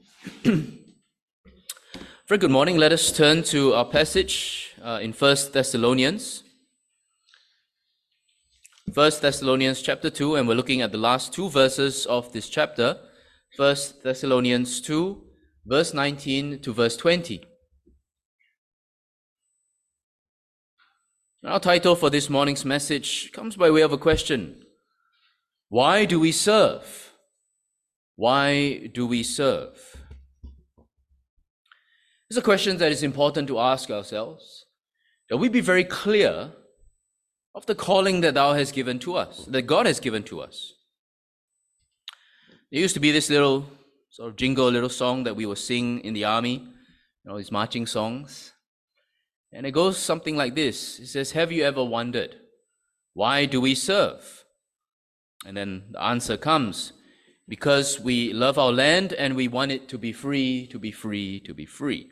Very good morning. Let us turn to our passage in 1 Thessalonians. 1 Thessalonians chapter 2, and we're looking at the last two verses of this chapter. 1 Thessalonians 2, verse 19 to verse 20. Our title for this morning's message comes by way of a question. Why do we serve? Why do we serve? It's a question that is important to ask ourselves, that we be very clear of the calling that God has given to us. There used to be this little sort of jingle, little song that we would sing in the army, these marching songs. And it goes something like this. It says, have you ever wondered, why do we serve? And then the answer comes, because we love our land and we want it to be free, to be free, to be free.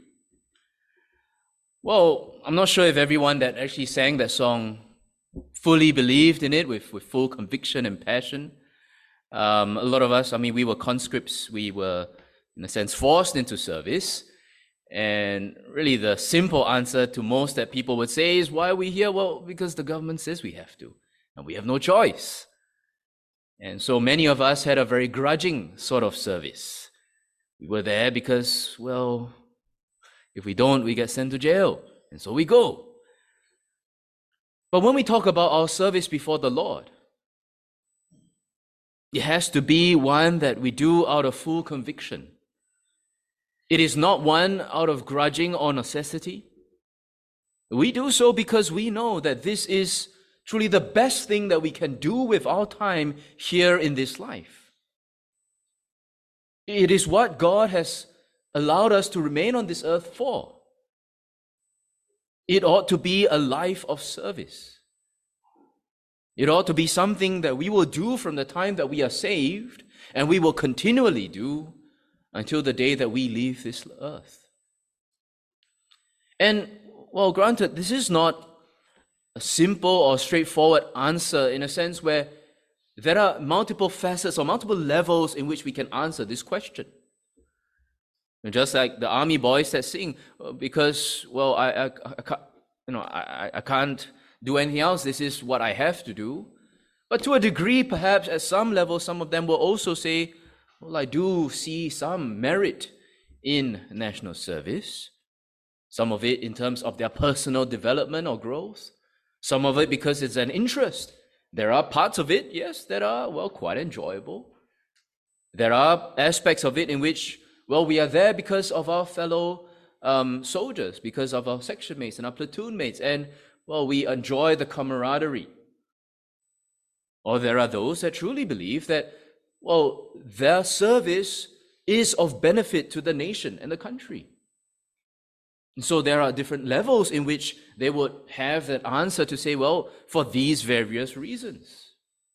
Well, I'm not sure if everyone that actually sang that song fully believed in it with full conviction and passion. A lot of us, we were conscripts. We were, in a sense, forced into service. And really the simple answer to most that people would say is, why are we here? Well, because the government says we have to, and we have no choice. And so many of us had a very grudging sort of service. We were there because, well, if we don't, we get sent to jail. And so we go. But when we talk about our service before the Lord, it has to be one that we do out of full conviction. It is not one out of grudging or necessity. We do so because we know that this is truly the best thing that we can do with our time here in this life. It is what God has allowed us to remain on this earth for. It ought to be a life of service. It ought to be something that we will do from the time that we are saved, and we will continually do until the day that we leave this earth. And, well, granted, this is not a simple or straightforward answer in a sense where there are multiple facets or multiple levels in which we can answer this question. And just like the army boys that sing, because, well, I can't do anything else. This is what I have to do. But to a degree, perhaps at some level, some of them will also say, well, I do see some merit in national service. Some of it in terms of their personal development or growth. Some of it because it's an interest. There are parts of it, yes, that are, well, quite enjoyable. There are aspects of it in which, well, we are there because of our fellow soldiers, because of our section mates and our platoon mates, and, well, we enjoy the camaraderie. Or there are those that truly believe that, well, their service is of benefit to the nation and the country. And so there are different levels in which they would have that answer to say, well, for these various reasons.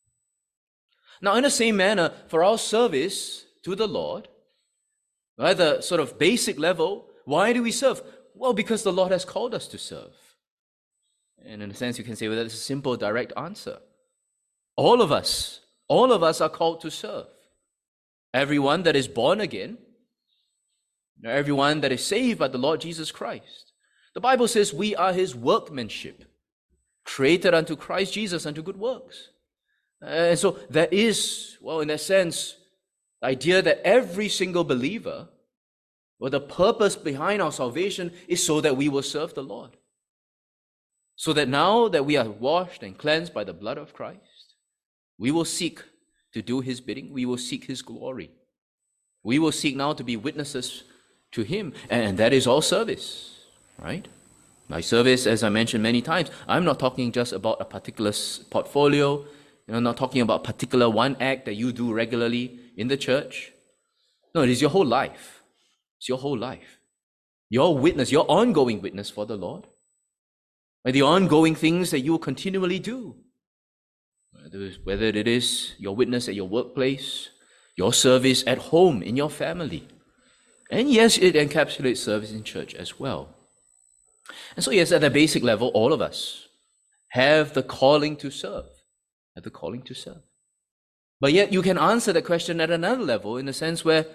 Now, in the same manner, for our service to the Lord, at the sort of basic level, why do we serve? Well, because the Lord has called us to serve. And in a sense, you can say, well, that's a simple, direct answer. All of us are called to serve. Everyone that is born again, everyone that is saved by the Lord Jesus Christ. The Bible says we are His workmanship, created unto Christ Jesus unto good works. And so there is, well, in that sense, the idea that every single believer, well, the purpose behind our salvation is so that we will serve the Lord. So that now that we are washed and cleansed by the blood of Christ, we will seek to do His bidding. We will seek His glory. We will seek now to be witnesses to Him. And that is all service, right? By service, as I mentioned many times, I'm not talking just about a particular portfolio. I'm not talking about a particular one act that you do regularly in the church. No, it is your whole life. It's your whole life. Your witness, your ongoing witness for the Lord. And the ongoing things that you will continually do. Whether it is your witness at your workplace, your service at home, in your family. And yes, it encapsulates service in church as well. And so yes, at the basic level, all of us have the calling to serve. But yet you can answer the question at another level in the sense where,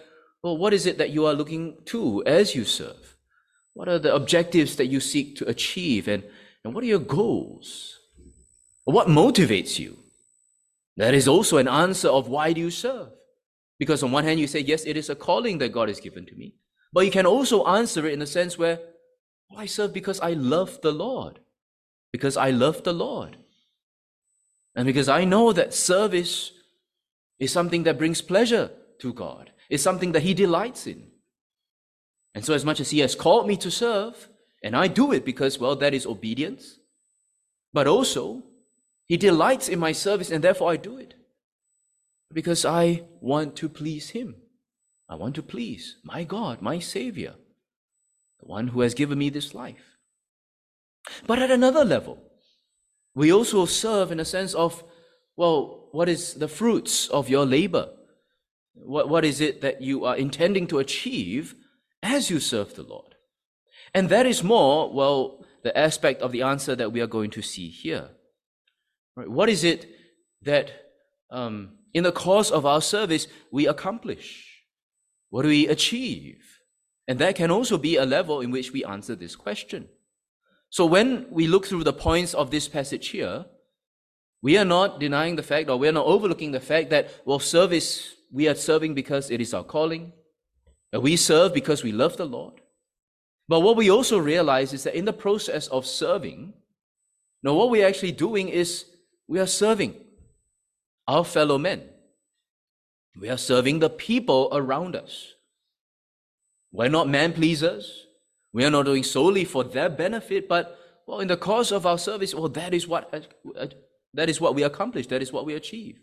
well, what is it that you are looking to as you serve? What are the objectives that you seek to achieve? And what are your goals? What motivates you? That is also an answer of why do you serve? Because on one hand, you say, yes, it is a calling that God has given to me. But you can also answer it in the sense where, well, I serve because I love the Lord. Because I love the Lord. And because I know that service is something that brings pleasure to God. It's something that He delights in. And so as much as He has called me to serve, and I do it because, well, that is obedience, but also He delights in my service, and therefore I do it because I want to please Him. I want to please my God, my Savior, the one who has given me this life. But at another level, we also serve in a sense of, well, what is the fruits of your labor? What is it that you are intending to achieve as you serve the Lord? And that is more, well, the aspect of the answer that we are going to see here. Right? What is it that in the course of our service we accomplish? What do we achieve? And that can also be a level in which we answer this question. So when we look through the points of this passage here, we are not denying the fact, or we are not overlooking the fact that, well, service, we are serving because it is our calling, that we serve because we love the Lord. But what we also realize is that in the process of serving, what we're actually doing is we are serving our fellow men. We are serving the people around us. We're not man pleasers. We are not doing solely for their benefit, but, well, in the course of our service, well, that is what we accomplish. That is what we achieve.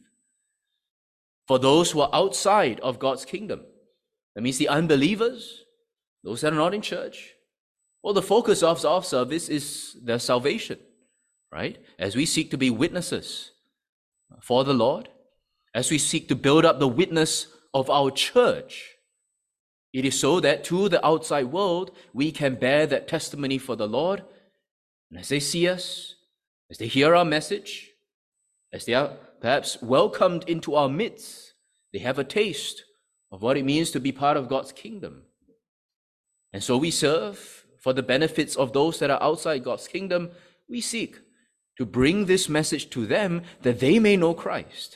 For those who are outside of God's kingdom, that means the unbelievers, those that are not in church, well, the focus of our service is their salvation, right? As we seek to be witnesses for the Lord, as we seek to build up the witness of our church, it is so that to the outside world, we can bear that testimony for the Lord. And as they see us, as they hear our message, as they are perhaps welcomed into our midst, they have a taste of what it means to be part of God's kingdom. And so we serve for the benefits of those that are outside God's kingdom. We seek to bring this message to them that they may know Christ.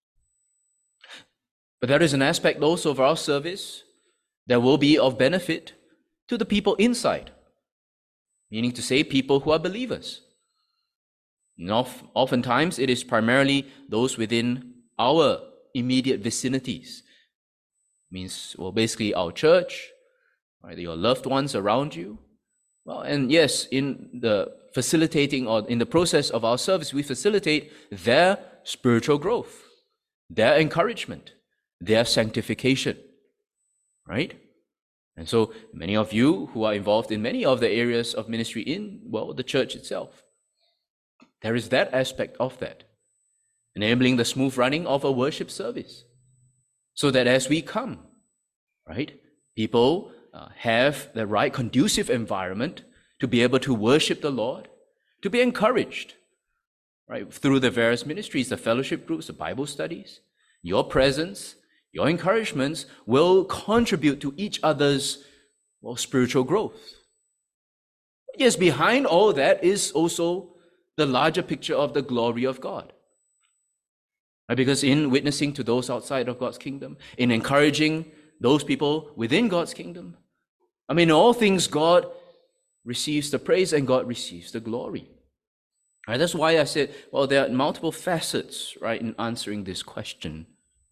But there is an aspect also of our service that will be of benefit to the people inside, meaning to say people who are believers. Oftentimes it is primarily those within our immediate vicinities. Means, well, basically our church, right, your loved ones around you. Well, and yes, in the facilitating or in the process of our service, we facilitate their spiritual growth, their encouragement, their sanctification, right? And so many of you who are involved in many of the areas of ministry in, well, the church itself, there is that aspect of that, enabling the smooth running of a worship service, so that as we come, right, people have the right conducive environment to be able to worship the Lord, to be encouraged, right, through the various ministries, the fellowship groups, the Bible studies. Your presence, your encouragements will contribute to each other's, well, spiritual growth. Yes, behind all that is also the larger picture of the glory of God. Right? Because in witnessing to those outside of God's kingdom, in encouraging those people within God's kingdom, in all things God receives the praise and God receives the glory. Right? That's why I said, well, there are multiple facets, right, in answering this question.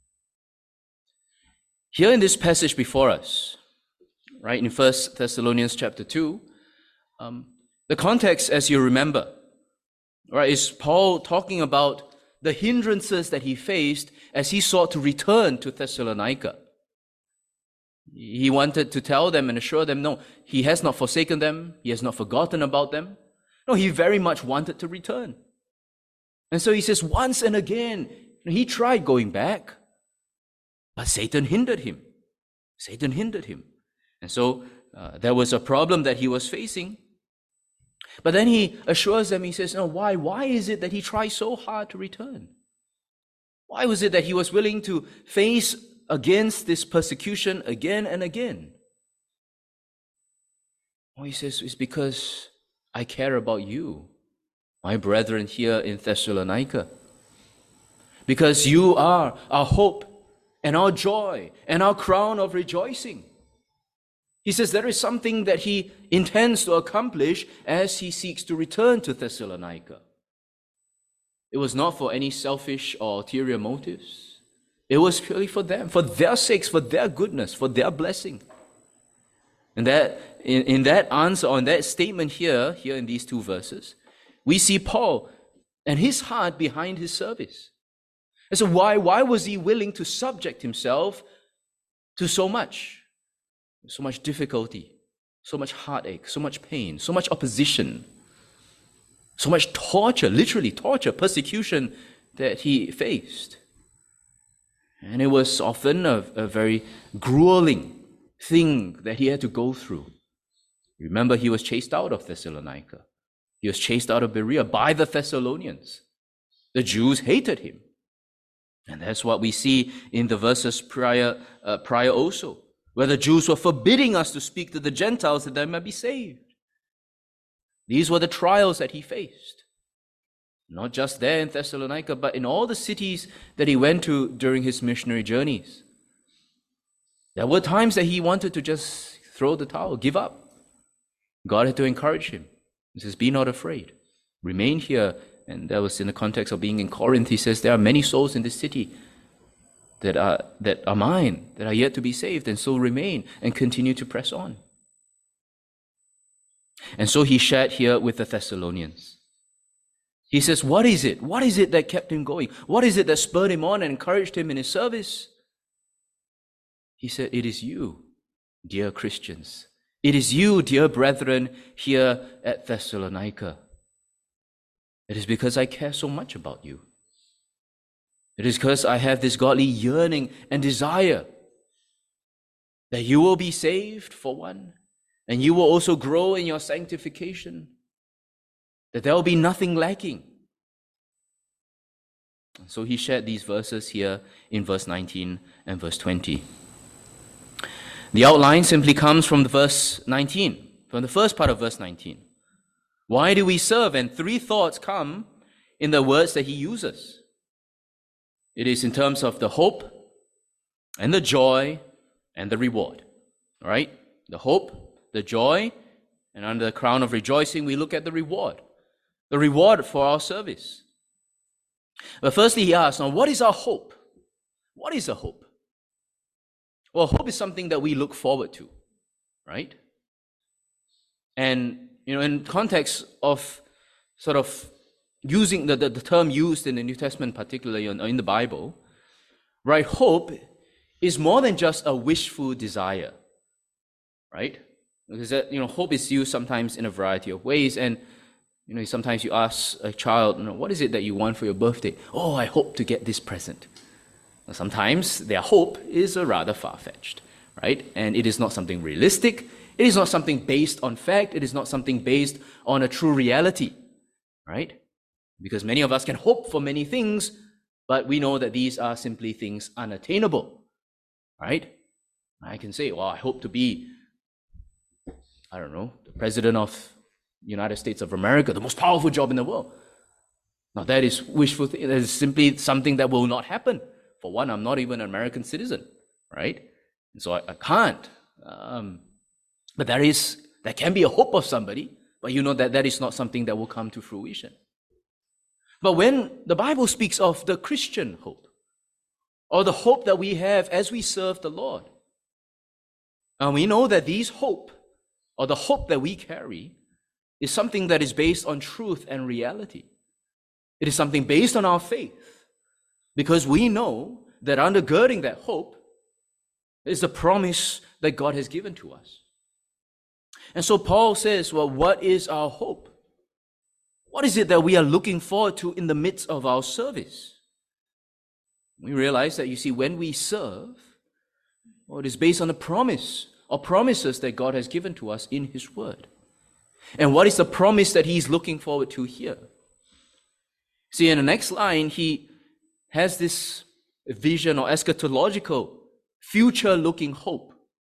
Here in this passage before us, right, in 1 Thessalonians chapter 2, the context, as you remember, right, is Paul talking about the hindrances that he faced as he sought to return to Thessalonica. He wanted to tell them and assure them, no, he has not forsaken them, he has not forgotten about them. No, he very much wanted to return. And so he says, once and again, he tried going back, but Satan hindered him. Satan hindered him. And so there was a problem that he was facing. But then he assures them, he says, no, why? Why is it that he tried so hard to return? Why was it that he was willing to face against this persecution again and again? Well, he says, it's because I care about you, my brethren here in Thessalonica. Because you are our hope and our joy and our crown of rejoicing. He says there is something that he intends to accomplish as he seeks to return to Thessalonica. It was not for any selfish or ulterior motives. It was purely for them, for their sakes, for their goodness, for their blessing. And that in that answer, or in that statement here in these two verses, we see Paul and his heart behind his service. And so why was he willing to subject himself to so much difficulty, so much heartache, so much pain, so much opposition, so much torture, literally torture, persecution that he faced? And it was often a very grueling thing that he had to go through. Remember, he was chased out of Thessalonica. He was chased out of Berea by the Thessalonians. The Jews hated him. And that's what we see in the verses prior also, where the Jews were forbidding us to speak to the Gentiles that they might be saved. These were the trials that he faced. Not just there in Thessalonica, but in all the cities that he went to during his missionary journeys. There were times that he wanted to just throw the towel, give up. God had to encourage him. He says, be not afraid. Remain here. And that was in the context of being in Corinth. He says, there are many souls in this city that are mine, that are yet to be saved, and so remain and continue to press on. And so he shared here with the Thessalonians. He says, what is it? What is it that kept him going? What is it that spurred him on and encouraged him in his service? He said, it is you, dear Christians. It is you, dear brethren, here at Thessalonica. It is because I care so much about you. It is because I have this godly yearning and desire that you will be saved, for one, and you will also grow in your sanctification, that there will be nothing lacking. So he shared these verses here in verse 19 and verse 20. The outline simply comes from the verse 19, from the first part of verse 19. Why do we serve? And three thoughts come in the words that he uses. It is in terms of the hope and the joy and the reward. All right? The hope, the joy, and under the crown of rejoicing, we look at the reward. The reward for our service. But firstly, he asks, now what is our hope? What is a hope? Well, hope is something that we look forward to, right? And, in context of sort of using the term used in the New Testament, particularly in the Bible, right? Hope is more than just a wishful desire, right? Because, hope is used sometimes in a variety of ways. And, sometimes you ask a child, what is it that you want for your birthday? Oh, I hope to get this present. Sometimes their hope is rather far-fetched, right? And it is not something realistic. It is not something based on fact. It is not something based on a true reality, right? Because many of us can hope for many things, but we know that these are simply things unattainable, right? I can say, well, I hope to be, the president of the United States of America, the most powerful job in the world. Now that is wishful thinking. That is simply something that will not happen. For one, I'm not even an American citizen, right? And so I can't. But that can be a hope of somebody, but that is not something that will come to fruition. But when the Bible speaks of the Christian hope, or the hope that we have as we serve the Lord, and we know that these hope, or the hope that we carry, is something that is based on truth and reality. It is something based on our faith. Because we know that undergirding that hope is the promise that God has given to us. And so Paul says, well, what is our hope? What is it that we are looking forward to in the midst of our service? We realize that, when we serve, it is based on a promise or promises that God has given to us in His Word. And what is the promise that He's looking forward to here? See, in the next line, he has this vision or eschatological future-looking hope.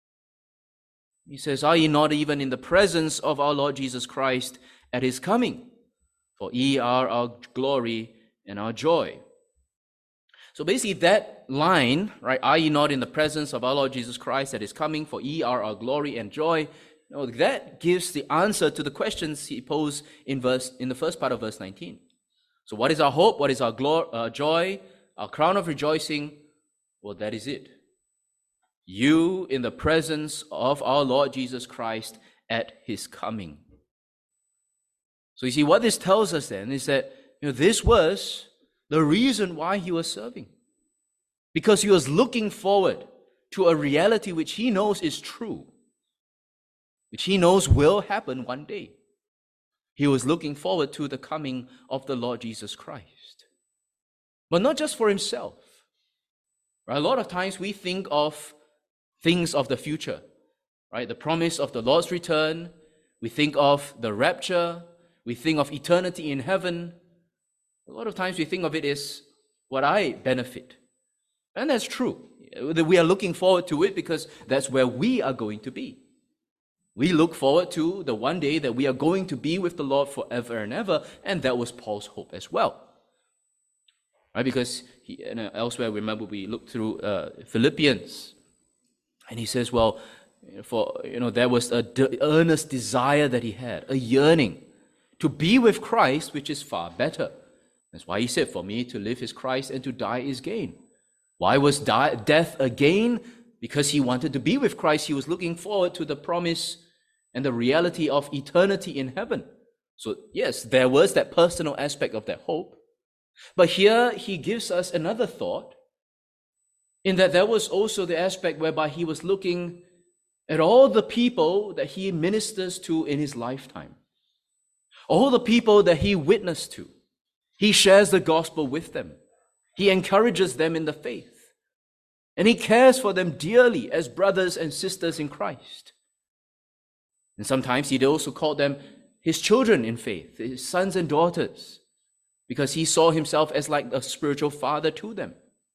He says, "Are ye not even in the presence of our Lord Jesus Christ at his coming? For ye are our glory and our joy." So basically that line, right, "Are ye not in the presence of our Lord Jesus Christ at his coming? For ye are our glory and joy," that gives the answer to the questions he posed in the first part of verse 19. So what is our hope? What is our joy? Our crown of rejoicing? Well, that is it. You in the presence of our Lord Jesus Christ at his coming. So you see, what this tells us then is that this was the reason why he was serving. Because he was looking forward to a reality which he knows is true, which he knows will happen one day. He was looking forward to the coming of the Lord Jesus Christ. But not just for himself. Right? A lot of times we think of things of the future, right? The promise of the Lord's return. We think of the rapture. We think of eternity in heaven. A lot of times we think of it as what I benefit. And that's true. We are looking forward to it because that's where we are going to be. We look forward to the one day that we are going to be with the Lord forever and ever, and that was Paul's hope as well. Right? Because elsewhere, remember, we looked through Philippians, and he says, well, there was an earnest desire that he had, a yearning to be with Christ, which is far better. That's why he said, "For me to live is Christ and to die is gain." Why was death a gain? Because he wanted to be with Christ. He was looking forward to the promise and the reality of eternity in heaven. So yes, there was that personal aspect of that hope. But here he gives us another thought, in that there was also the aspect whereby he was looking at all the people that he ministers to in his lifetime. All the people that he witnessed to. He shares the gospel with them. He encourages them in the faith. And he cares for them dearly as brothers and sisters in Christ. And sometimes he'd also call them his children in faith, his sons and daughters, because he saw himself as like a spiritual father to them.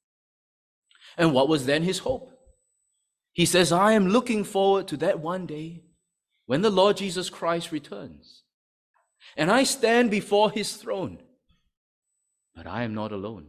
And what was then his hope? He says, "I am looking forward to that one day when the Lord Jesus Christ returns. And I stand before his throne. But I am not alone.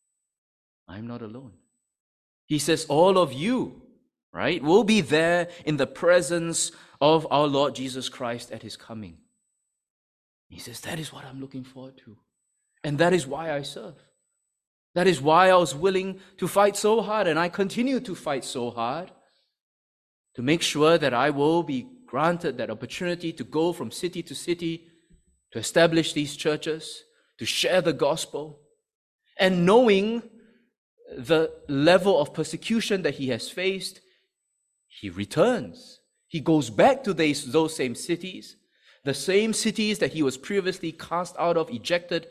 I am not alone." He says, all of you, right, will be there in the presence of our Lord Jesus Christ at his coming. He says, that is what I'm looking forward to. And that is why I serve. That is why I was willing to fight so hard, and I continue to fight so hard to make sure that I will be granted that opportunity to go from city to city, to establish these churches, to share the gospel, and knowing the level of persecution that he has faced, he returns. He goes back to those same cities, the same cities that he was previously cast out of, ejected,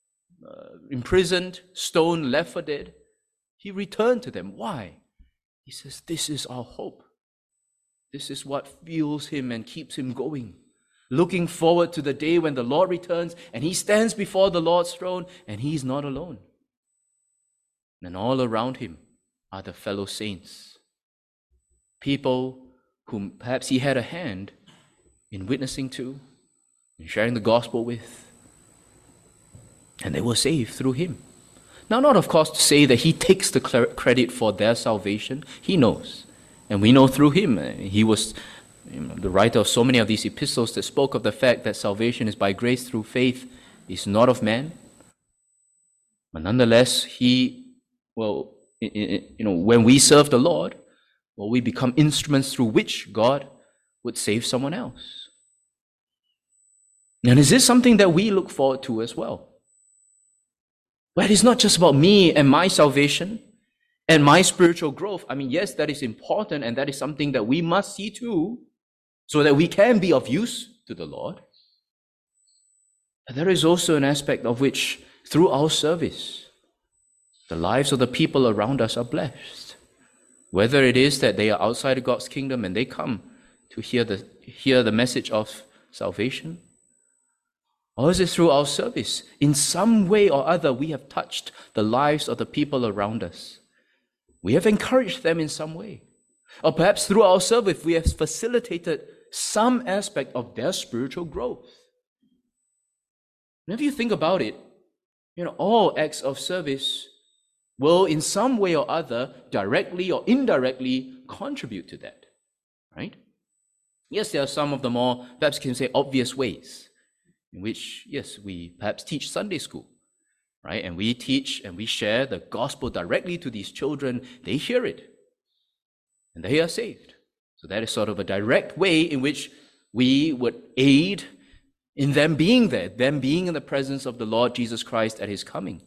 imprisoned, stoned, left for dead. He returned to them. Why? He says, this is our hope. This is what fuels him and keeps him going. Looking forward to the day when the Lord returns and he stands before the Lord's throne and he's not alone. And all around him are the fellow saints, people whom perhaps he had a hand in witnessing to, in sharing the gospel with, and they were saved through him. Now, not of course to say that he takes the credit for their salvation. He knows, and we know through him. He was the writer of so many of these epistles that spoke of the fact that salvation is by grace through faith, is not of man. But nonetheless, when we serve the Lord, we become instruments through which God would save someone else. And is this something that we look forward to as well? Well, it's not just about me and my salvation and my spiritual growth. I mean, yes, that is important, and that is something that we must see too, so that we can be of use to the Lord. But there is also an aspect of which, through our service, the lives of the people around us are blessed. Whether it is that they are outside of God's kingdom and they come to hear the message of salvation, or is it through our service? In some way or other, we have touched the lives of the people around us. we have encouraged them in some way. Or perhaps through our service, we have facilitated some aspect of their spiritual growth. And if you think about it, all acts of service will in some way or other, directly or indirectly, contribute to that, right? Yes, there are some of the more, perhaps you can say, obvious ways in which, yes, we perhaps teach Sunday school, right? And we teach and we share the gospel directly to these children. They hear it, and they are saved. So that is sort of a direct way in which we would aid in them being there, them being in the presence of the Lord Jesus Christ at his coming.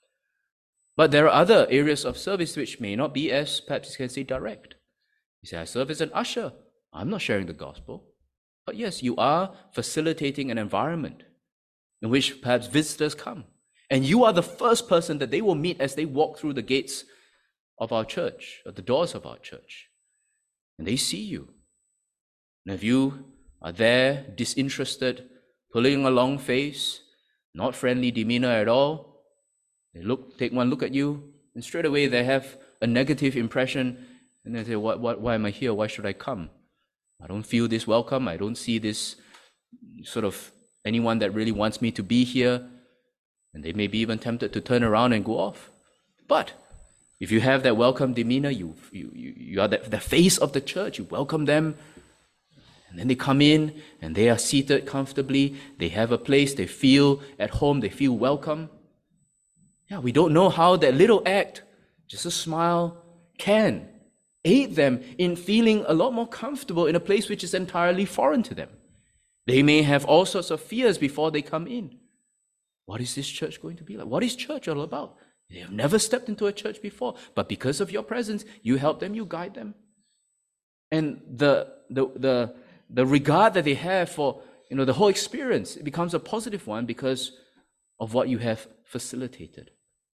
But there are other areas of service which may not be as, perhaps you can say, direct. You say, I serve as an usher. I'm not sharing the gospel. But yes, you are facilitating an environment in which perhaps visitors come. And you are the first person that they will meet as they walk through the gates of our church, or the doors of our church. And they see you. And if you are there, disinterested, pulling a long face, not friendly demeanor at all, they take one look at you, and straight away they have a negative impression, and they say, why am I here? Why should I come? I don't feel this welcome. I don't see this sort of anyone that really wants me to be here. And they may be even tempted to turn around and go off. But if you have that welcome demeanor, you are the face of the church, you welcome them, and then they come in and they are seated comfortably, they have a place, they feel at home, they feel welcome. Yeah, we don't know how that little act, just a smile, can aid them in feeling a lot more comfortable in a place which is entirely foreign to them. They may have all sorts of fears before they come in. What is this church going to be like? What is church all about? They have never stepped into a church before, but because of your presence, you help them, you guide them. And the regard that they have for the whole experience, it becomes a positive one because of what you have facilitated.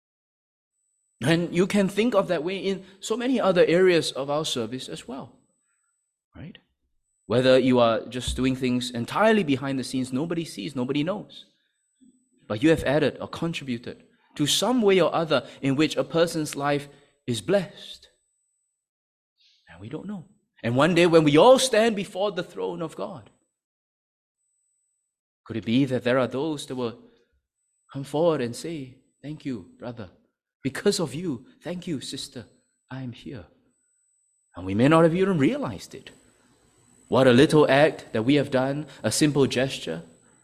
And you can think of that way in so many other areas of our service as well, right? Whether you are just doing things entirely behind the scenes, nobody sees, nobody knows. But you have added or contributed to some way or other in which a person's life is blessed. And we don't know. And one day when we all stand before the throne of God, could it be that there are those that will come forward and say, thank you, brother. Because of you, thank you, sister, I am here. And we may not have even realized it. What a little act that we have done, a simple gesture,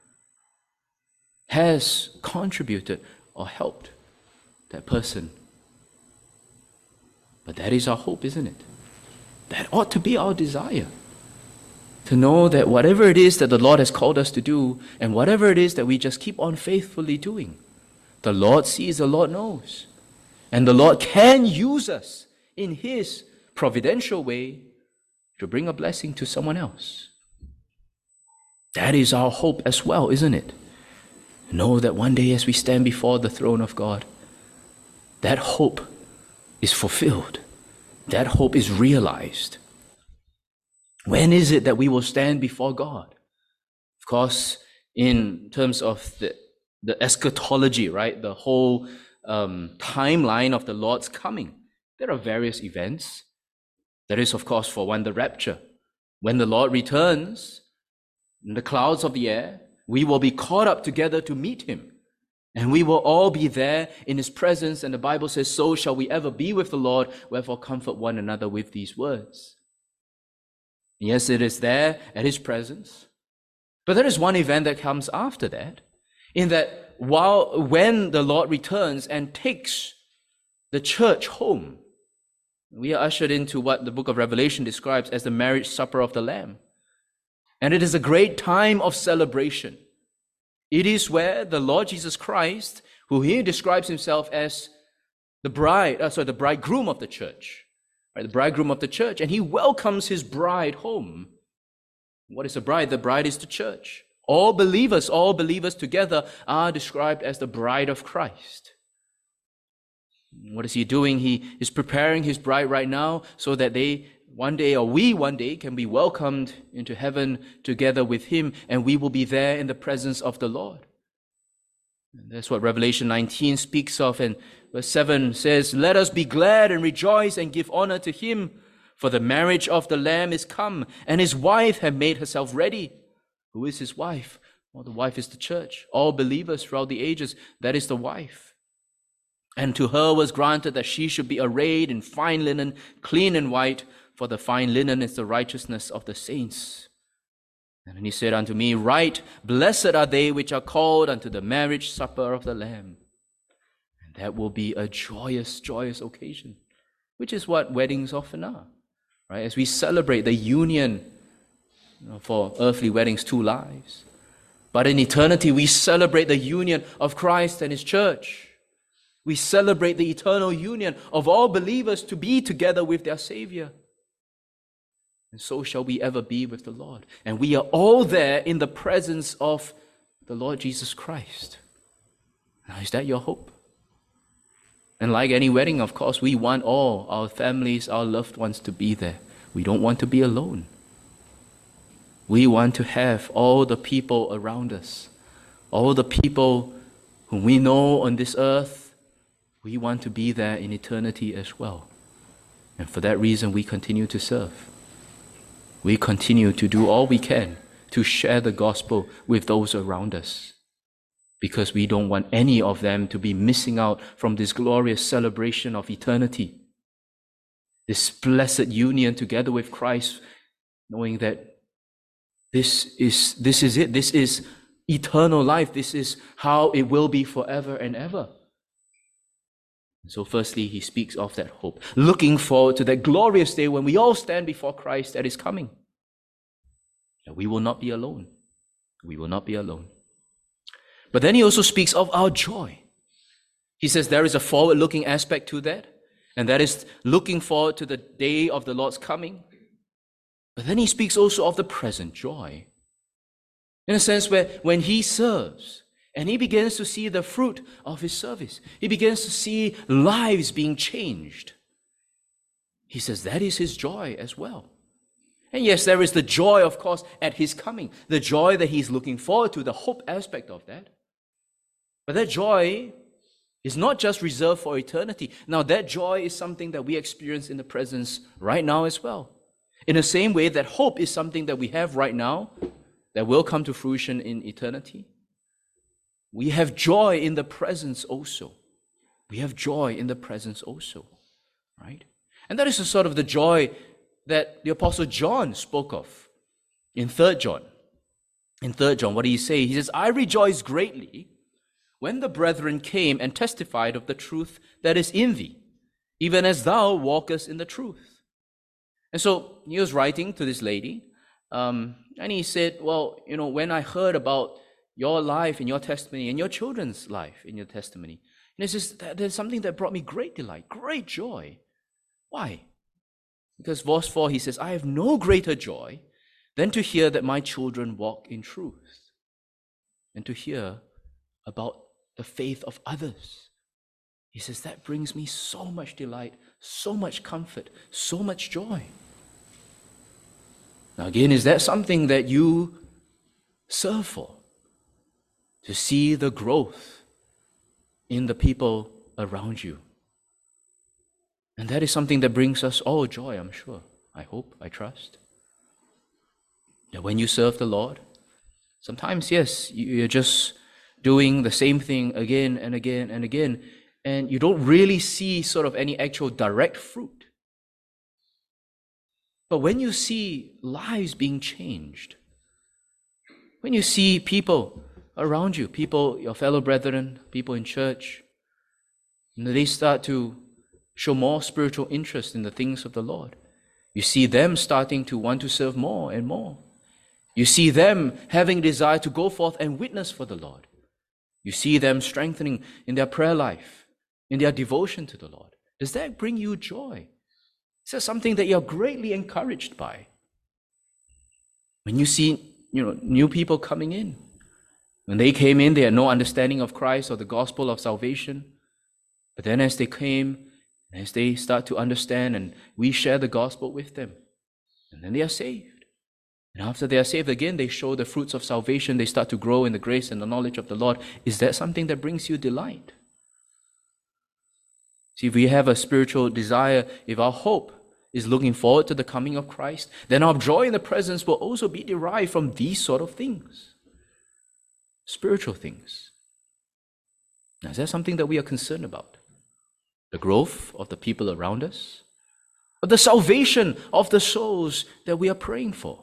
has contributed or helped that person. But that is our hope, isn't it? That ought to be our desire. To know that whatever it is that the Lord has called us to do, and whatever it is that we just keep on faithfully doing, the Lord sees, the Lord knows. And the Lord can use us in his providential way to bring a blessing to someone else. That is our hope as well, isn't it? Know that one day as we stand before the throne of God, that hope is fulfilled. That hope is realized. When is it that we will stand before God? Of course, in terms of the eschatology, right? The whole timeline of the Lord's coming. There are various events. There is, of course, for one, the rapture. When the Lord returns in the clouds of the air, we will be caught up together to meet him. And we will all be there in his presence. And the Bible says, so shall we ever be with the Lord. Wherefore comfort one another with these words. Yes, it is there at his presence. But there is one event that comes after that, in that when the Lord returns and takes the church home, we are ushered into what the book of Revelation describes as the marriage supper of the Lamb. And it is a great time of celebration. It is where the Lord Jesus Christ, who here describes himself as the bridegroom of the church, right? The bridegroom of the church, and he welcomes his bride home. What is a bride? The bride is the church. All believers together are described as the bride of Christ. What is he doing? He is preparing his bride right now so that we one day can be welcomed into heaven together with him, and we will be there in the presence of the Lord. And that's what Revelation 19 speaks of. And verse 7 says, "Let us be glad and rejoice and give honor to him, for the marriage of the Lamb is come, and his wife have made herself ready." Who is his wife? Well, the wife is the church. All believers throughout the ages, that is the wife. "And to her was granted that she should be arrayed in fine linen, clean and white, for the fine linen is the righteousness of the saints. And then he said unto me, Write, blessed are they which are called unto the marriage supper of the Lamb." And that will be a joyous, joyous occasion, which is what weddings often are, right? As we celebrate the union, for earthly weddings, 2 lives. But in eternity, we celebrate the union of Christ and his church. We celebrate the eternal union of all believers to be together with their Savior. And so shall we ever be with the Lord. And we are all there in the presence of the Lord Jesus Christ. Now, is that your hope? And like any wedding, of course, we want all our families, our loved ones to be there. We don't want to be alone. We want to have all the people around us, all the people whom we know on this earth. We want to be there in eternity as well. And for that reason, we continue to serve. We continue to do all we can to share the gospel with those around us, because we don't want any of them to be missing out from this glorious celebration of eternity, this blessed union together with Christ, knowing that this is it. This is eternal life. This is how it will be forever and ever. So firstly, he speaks of that hope, looking forward to that glorious day when we all stand before Christ that is coming. That we will not be alone. We will not be alone. But then he also speaks of our joy. He says there is a forward-looking aspect to that, and that is looking forward to the day of the Lord's coming. But then he speaks also of the present joy, in a sense where when he serves and he begins to see the fruit of his service, he begins to see lives being changed. He says that is his joy as well. And yes, there is the joy, of course, at his coming, the joy that he's looking forward to, the hope aspect of that. But that joy is not just reserved for eternity. Now, that joy is something that we experience in the presence right now as well. In the same way that hope is something that we have right now that will come to fruition in eternity. We have joy in the presence also. We have joy in the presence also, right? And that is the sort of the joy that the Apostle John spoke of in 3 John. In 3 John, what did he say? He says, "I rejoice greatly when the brethren came and testified of the truth that is in thee, even as thou walkest in the truth." And so he was writing to this lady, and he said, well, when I heard about your life and your testimony and your children's life in your testimony, and it says there's something that brought me great delight, great joy. Why? Because verse 4, he says, "I have no greater joy than to hear that my children walk in truth, and to hear about the faith of others." He says, that brings me so much delight, so much comfort, so much joy. Now again, is that something that you serve for? To see the growth in the people around you. And that is something that brings us all joy, I'm sure. I hope, I trust. That when you serve the Lord, sometimes, yes, you're just doing the same thing again and again and again, and you don't really see sort of any actual direct fruit. But when you see lives being changed, when you see people around you, people, your fellow brethren, people in church, and they start to show more spiritual interest in the things of the Lord, you see them starting to want to serve more and more. You see them having a desire to go forth and witness for the Lord. You see them strengthening in their prayer life, in their devotion to the Lord. Does that bring you joy? Is that something that you're greatly encouraged by? When you see, new people coming in. When they came in, they had no understanding of Christ or the gospel of salvation. But then as they came, as they start to understand and we share the gospel with them, and then they are saved. And after they are saved again, they show the fruits of salvation. They start to grow in the grace and the knowledge of the Lord. Is that something that brings you delight? See, if we have a spiritual desire, if our hope is looking forward to the coming of Christ, then our joy in the presence will also be derived from these sort of things. Spiritual things. Now, is that something that we are concerned about? The growth of the people around us? Or the salvation of the souls that we are praying for?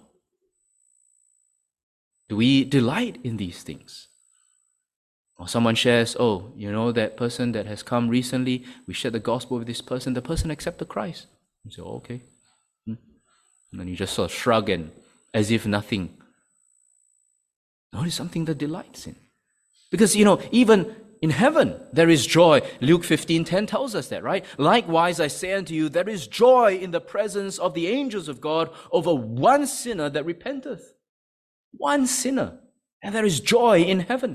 Do we delight in these things? Or someone shares, oh, you know that person that has come recently, we shared the gospel with this person, the person accepted Christ. You say, oh, okay. And then you just sort of shrug and as if nothing. No, it's something that delights in. Because, even in heaven, there is joy. Luke 15:10 tells us that, right? Likewise, I say unto you, there is joy in the presence of the angels of God over one sinner that repenteth. One sinner. And there is joy in heaven.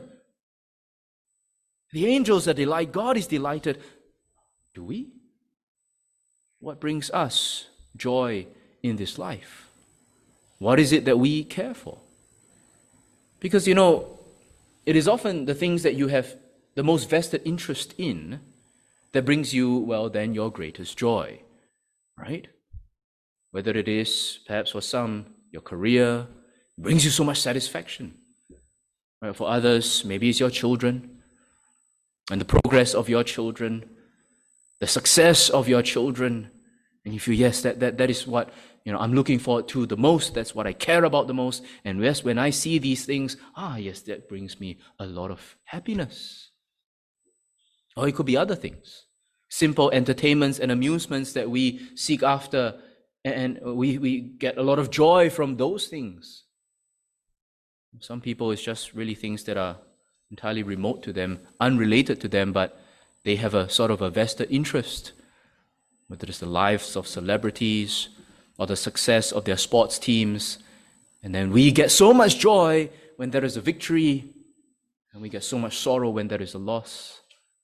The angels are delighted. God is delighted. Do we? What brings us joy in this life? What is it that we care for? Because, it is often the things that you have the most vested interest in that brings you, then your greatest joy, right? Whether it is, perhaps for some, your career, brings you so much satisfaction. Right? For others, maybe it's your children and the progress of your children, the success of your children. And you feel, yes, that is what I'm looking forward to the most. That's what I care about the most. And yes, when I see these things, yes, that brings me a lot of happiness. Or it could be other things. Simple entertainments and amusements that we seek after, and we get a lot of joy from those things. Some people, it's just really things that are entirely remote to them, unrelated to them, but they have a sort of a vested interest, whether it's the lives of celebrities or the success of their sports teams. And then we get so much joy when there is a victory, and we get so much sorrow when there is a loss.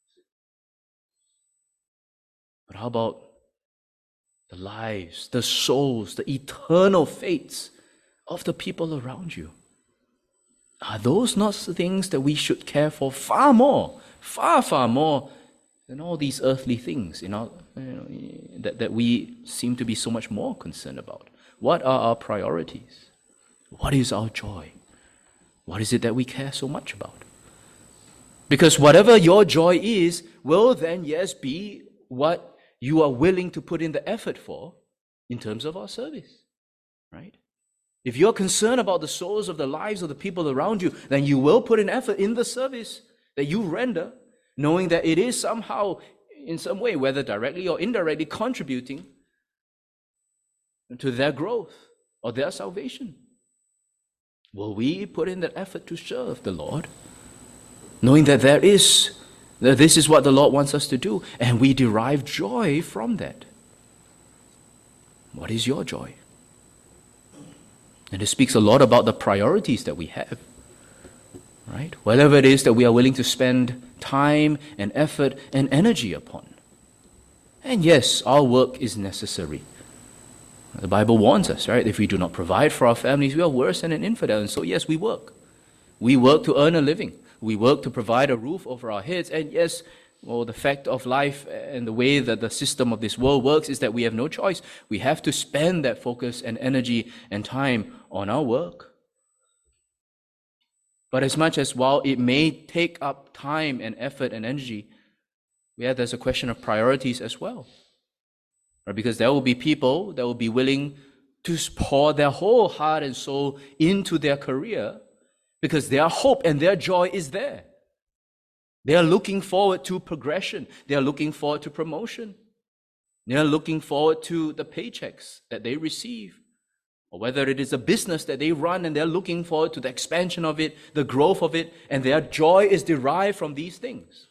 But how about the lives, the souls, the eternal fates of the people around you? Are those not things that we should care for far more, far more than all these earthly things that we seem to be so much more concerned about? What are our priorities? What is our joy? What is it that we care so much about? Because whatever your joy is will then, yes, be what you are willing to put in the effort for in terms of our service, right? If you're concerned about the souls of the lives of the people around you, then you will put an effort in the service that you render, knowing that it is somehow, in some way, whether directly or indirectly, contributing to their growth or their salvation. Will we put in that effort to serve the Lord, knowing that that this is what the Lord wants us to do, and we derive joy from that? What is your joy? And it speaks a lot about the priorities that we have, right? Whatever it is that we are willing to spend time and effort and energy upon. And yes, our work is necessary. The Bible warns us, right? If we do not provide for our families, we are worse than an infidel. And so yes, we work. We work to earn a living. We work to provide a roof over our heads. And yes, the fact of life and the way that the system of this world works is that we have no choice. We have to spend that focus and energy and time on our work. But as much as while it may take up time and effort and energy, there's a question of priorities as well. Right? Because there will be people that will be willing to pour their whole heart and soul into their career because their hope and their joy is there. They are looking forward to progression. They are looking forward to promotion. They are looking forward to the paychecks that they receive. Or whether it is a business that they run and they're looking forward to the expansion of it, the growth of it, and their joy is derived from these things.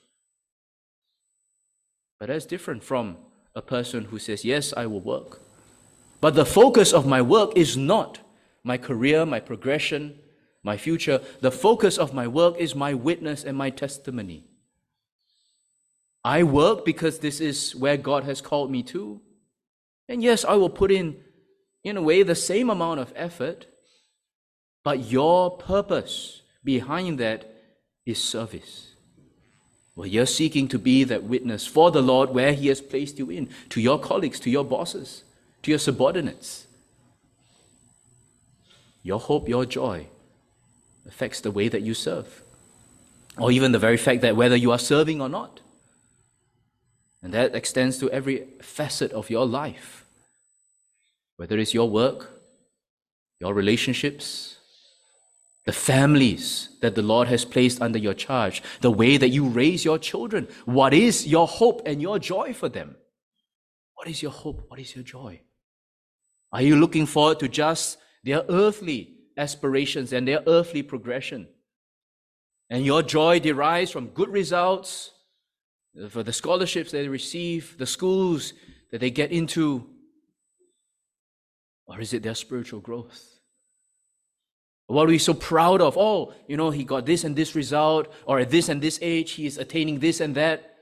But that's different from a person who says, yes, I will work. But the focus of my work is not my career, my progression, my future. The focus of my work is my witness and my testimony. I work because this is where God has called me to. And yes, I will put in a way, the same amount of effort but your purpose behind that is service. Well, you're seeking to be that witness for the Lord where He has placed you in, to your colleagues, to your bosses, to your subordinates. Your hope, your joy affects the way that you serve, or even the very fact that whether you are serving or not. And that extends to every facet of your life, whether it's your work, your relationships, the families that the Lord has placed under your charge, the way that you raise your children. What is your hope and your joy for them? What is your hope? What is your joy? Are you looking forward to just their earthly aspirations and their earthly progression? And your joy derives from good results, for the scholarships they receive, the schools that they get into? Or is it their spiritual growth? What are we so proud of? Oh, he got this and this result, or at this and this age, he is attaining this and that.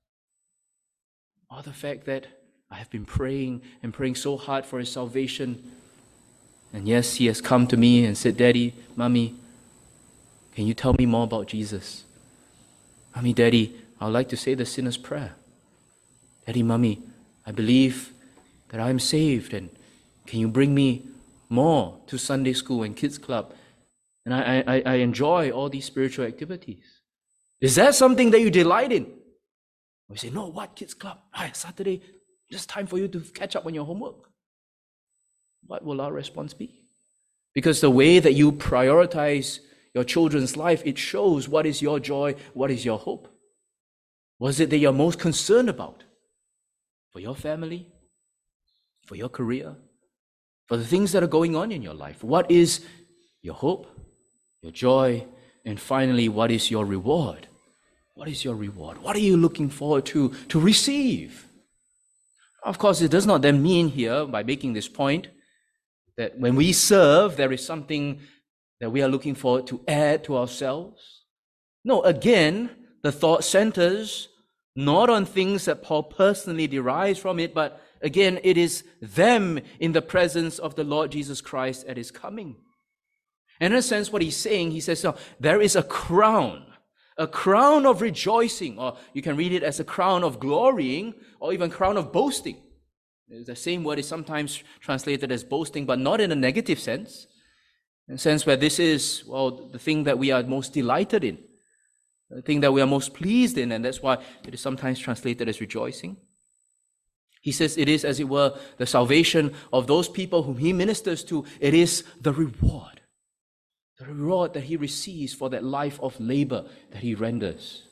Or the fact that I have been praying and praying so hard for his salvation. And yes, he has come to me and said, Daddy, Mommy, can you tell me more about Jesus? Mommy, Daddy, I would like to say the sinner's prayer. Daddy, Mommy, I believe that I am saved, and can you bring me more to Sunday school and kids club? And I enjoy all these spiritual activities. Is that something that you delight in? We say, no, what kids club? Saturday, just time for you to catch up on your homework. What will our response be? Because the way that you prioritize your children's life, it shows what is your joy, what is your hope. What is it that you're most concerned about? For your family? For your career? For the things that are going on in your life? What is your hope, your joy, and finally, what is your reward? What is your reward? What are you looking forward to receive? Of course, it does not then mean here, by making this point, that when we serve, there is something that we are looking forward to add to ourselves. No, again, the thought centers not on things that Paul personally derives from it, but again, it is them in the presence of the Lord Jesus Christ at his coming. And in a sense, what he's saying, he says, no, there is a crown of rejoicing, or you can read it as a crown of glorying, or even crown of boasting. The same word is sometimes translated as boasting, but not in a negative sense. In a sense where this is, the thing that we are most delighted in, the thing that we are most pleased in, and that's why it is sometimes translated as rejoicing. He says it is, as it were, the salvation of those people whom he ministers to. It is the reward that he receives for that life of labor that he renders.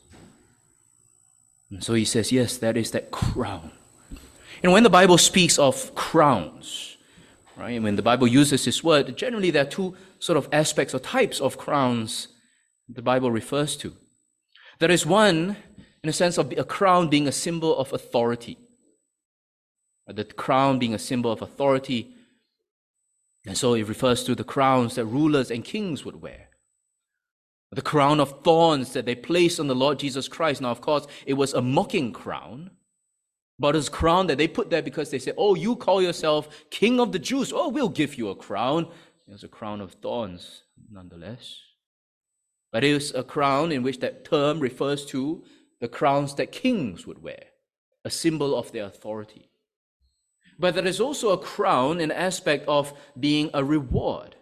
And so he says, yes, that is that crown. And when the Bible speaks of crowns, right, when the Bible uses this word, generally there are two sort of aspects or types of crowns the Bible refers to. There is one, in a sense of a crown being a symbol of authority. The crown being a symbol of authority. And so it refers to the crowns that rulers and kings would wear. The crown of thorns that they placed on the Lord Jesus Christ. Now, of course, it was a mocking crown, but it's a crown that they put there because they said, oh, you call yourself King of the Jews. Oh, we'll give you a crown. It was a crown of thorns, nonetheless. But it was a crown in which that term refers to the crowns that kings would wear, a symbol of their authority. But there is also a crown in aspect of being a reward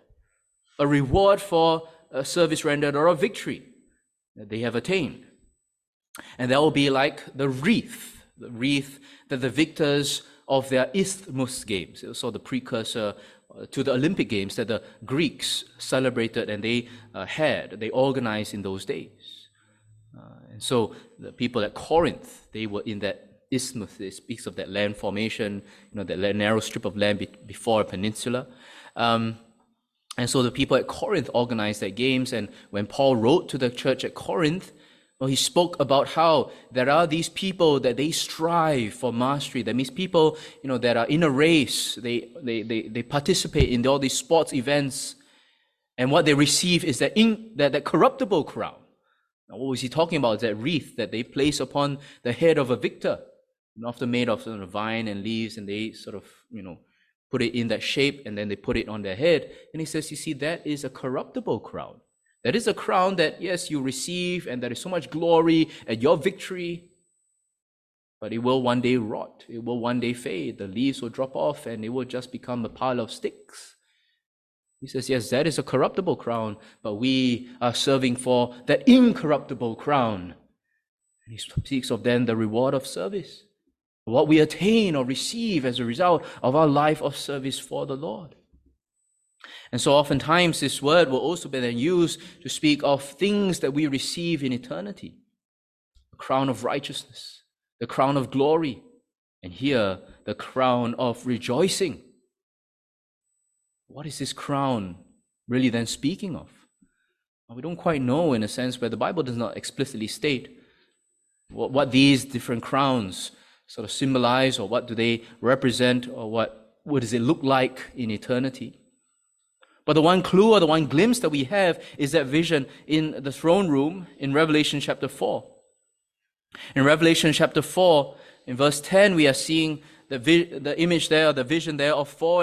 for a service rendered or a victory that they have attained. And that will be like the wreath that the victors of their Isthmus Games, so the precursor to the Olympic Games that the Greeks celebrated and they organized in those days. And so the people at Corinth, they were in that isthmus. It speaks of that land formation, that narrow strip of land before a peninsula. And so the people at Corinth organized their games. And when Paul wrote to the church at Corinth, he spoke about how there are these people that they strive for mastery. That means people, that are in a race. They participate in all these sports events. And what they receive is that corruptible crown. Now, what was he talking about? That wreath that they place upon the head of a victor, often made of vine and leaves, and they sort of, put it in that shape, and then they put it on their head. And he says, you see, that is a corruptible crown. That is a crown that, yes, you receive, and there is so much glory at your victory, but it will one day rot. It will one day fade. The leaves will drop off, and it will just become a pile of sticks. He says, yes, that is a corruptible crown, but we are serving for that incorruptible crown. And he speaks of then the reward of service, what we attain or receive as a result of our life of service for the Lord. And so oftentimes this word will also be then used to speak of things that we receive in eternity. The crown of righteousness, the crown of glory, and here the crown of rejoicing. What is this crown really then speaking of? Well, we don't quite know, in a sense, where the Bible does not explicitly state what these different crowns sort of symbolize, or what do they represent, or what does it look like in eternity. But the one clue or the one glimpse that we have is that vision in the throne room in Revelation chapter 4. In Revelation chapter 4, in verse 10, we are seeing the image there, the vision there of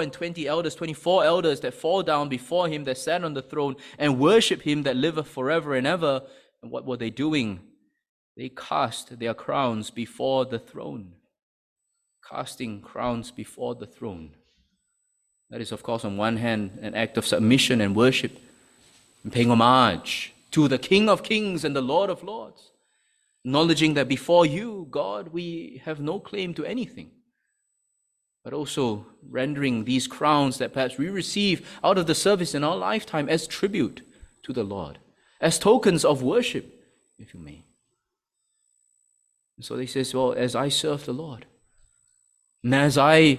24 elders that fall down before him that stand on the throne and worship him that liveth forever and ever. And what were they doing? They cast their crowns before the throne. Casting crowns before the throne. That is, of course, on one hand, an act of submission and worship, and paying homage to the King of Kings and the Lord of Lords, acknowledging that before you, God, we have no claim to anything, but also rendering these crowns that perhaps we receive out of the service in our lifetime as tribute to the Lord, as tokens of worship, if you may. And so he says, well, as I serve the Lord, and as I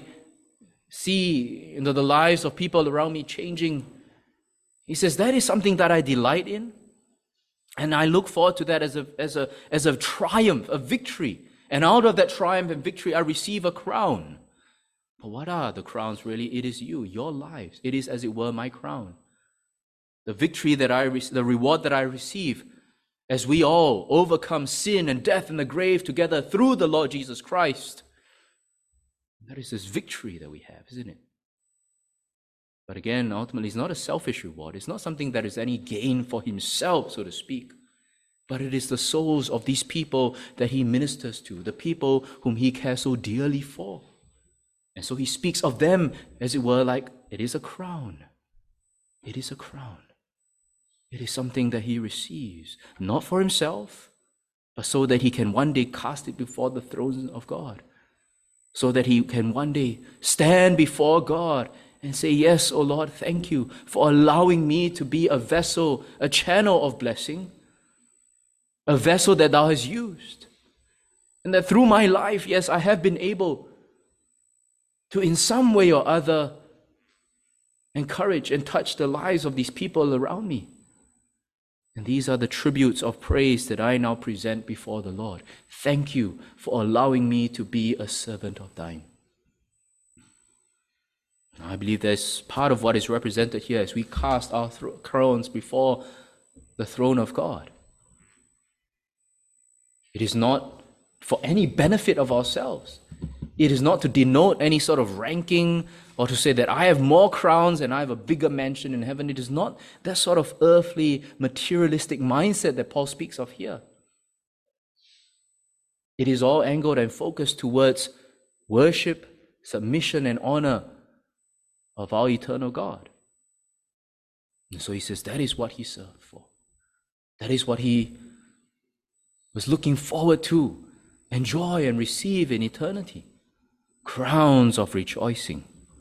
see into the lives of people around me changing, he says, that is something that I delight in. And I look forward to that as a triumph, a victory. And out of that triumph and victory, I receive a crown. But what are the crowns really? It is you, your lives. It is, as it were, my crown. The victory the reward that I receive as we all overcome sin and death and the grave together through the Lord Jesus Christ. That is this victory that we have, isn't it? But again, ultimately, it's not a selfish reward. It's not something that is any gain for himself, so to speak. But it is the souls of these people that he ministers to, the people whom he cares so dearly for. And so he speaks of them, as it were, like it is a crown. It is a crown. It is something that he receives, not for himself, but so that he can one day cast it before the throne of God. So that he can one day stand before God and say, yes, O Lord, thank you for allowing me to be a vessel, a channel of blessing, a vessel that thou hast used. And that through my life, yes, I have been able to in some way or other encourage and touch the lives of these people around me. And these are the tributes of praise that I now present before the Lord. Thank you for allowing me to be a servant of thine. I believe that's part of what is represented here as we cast our crowns before the throne of God. It is not for any benefit of ourselves. It is not to denote any sort of ranking or to say that I have more crowns and I have a bigger mansion in heaven. It is not that sort of earthly, materialistic mindset that Paul speaks of here. It is all angled and focused towards worship, submission, and honor of our eternal God. And so he says that is what he served for. That is what he was looking forward to, enjoy and receive in eternity. Crowns of rejoicing.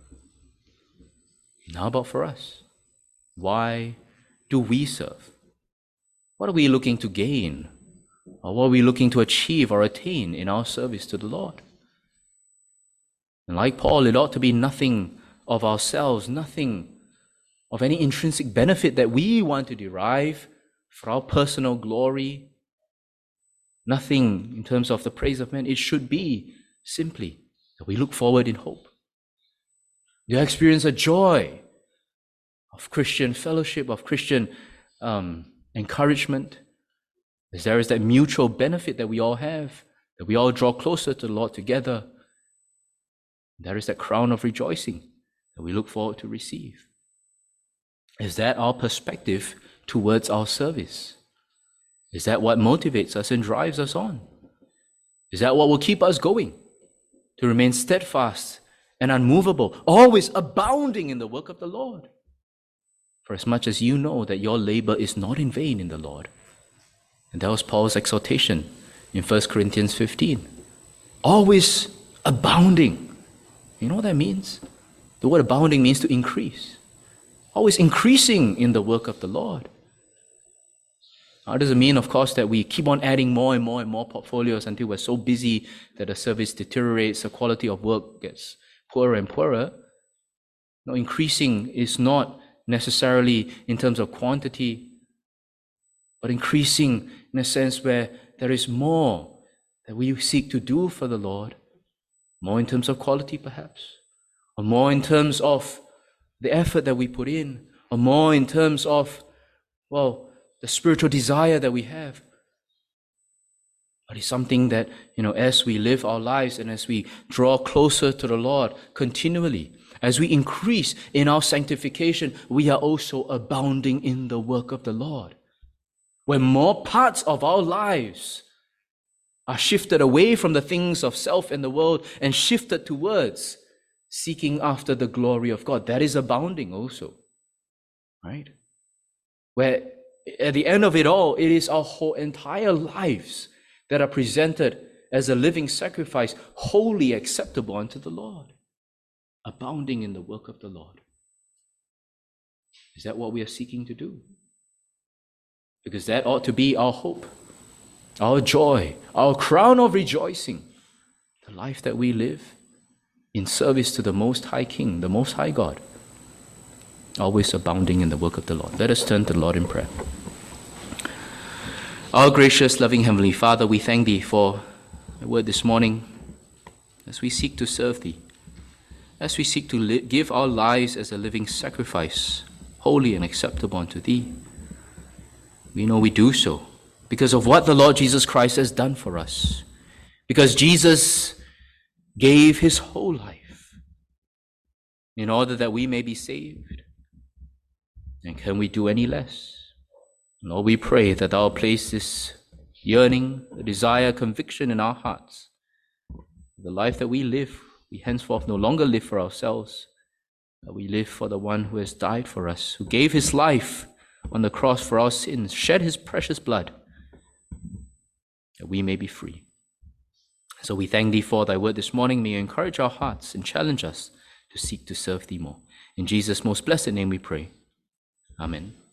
And how about for us? Why do we serve? What are we looking to gain? Or what are we looking to achieve or attain in our service to the Lord? And like Paul, it ought to be nothing of ourselves, nothing of any intrinsic benefit that we want to derive for our personal glory, nothing in terms of the praise of men. It should be simply that we look forward in hope. You experience a joy of Christian fellowship, of Christian encouragement, as there is that mutual benefit that we all have, that we all draw closer to the Lord together. There is that crown of rejoicing that we look forward to receive? Is that our perspective towards our service? Is that what motivates us and drives us on? Is that what will keep us going? To remain steadfast and unmovable, always abounding in the work of the Lord. For as much as you know that your labor is not in vain in the Lord. And that was Paul's exhortation in 1 Corinthians 15. Always abounding. You know what that means? The word abounding means to increase. Always increasing in the work of the Lord. Now, it doesn't mean, of course, that we keep on adding more and more and more portfolios until we're so busy that the service deteriorates, the quality of work gets poorer and poorer. No, increasing is not necessarily in terms of quantity, but increasing in a sense where there is more that we seek to do for the Lord, more in terms of quality perhaps, or more in terms of the effort that we put in, or more in terms of, the spiritual desire that we have. But it's something that, as we live our lives and as we draw closer to the Lord continually, as we increase in our sanctification, we are also abounding in the work of the Lord. When more parts of our lives are shifted away from the things of self and the world and shifted towards seeking after the glory of God, that is abounding also. Right? Where at the end of it all, it is our whole entire lives that are presented as a living sacrifice, wholly acceptable unto the Lord, abounding in the work of the Lord. Is that what we are seeking to do? Because that ought to be our hope, our joy, our crown of rejoicing, the life that we live in service to the Most High King, the Most High God, always abounding in the work of the Lord. Let us turn to the Lord in prayer. Our gracious, loving Heavenly Father, we thank Thee for the word this morning as we seek to serve Thee, as we seek to give our lives as a living sacrifice, holy and acceptable unto Thee. We know we do so because of what the Lord Jesus Christ has done for us, because Jesus gave His whole life in order that we may be saved. And can we do any less? Lord, we pray that Thou place this yearning, the desire, conviction in our hearts. The life that we live, we henceforth no longer live for ourselves, but we live for the one who has died for us, who gave His life on the cross for our sins, shed His precious blood, that we may be free. So we thank Thee for Thy word this morning. May You encourage our hearts and challenge us to seek to serve Thee more. In Jesus' most blessed name we pray. Amen.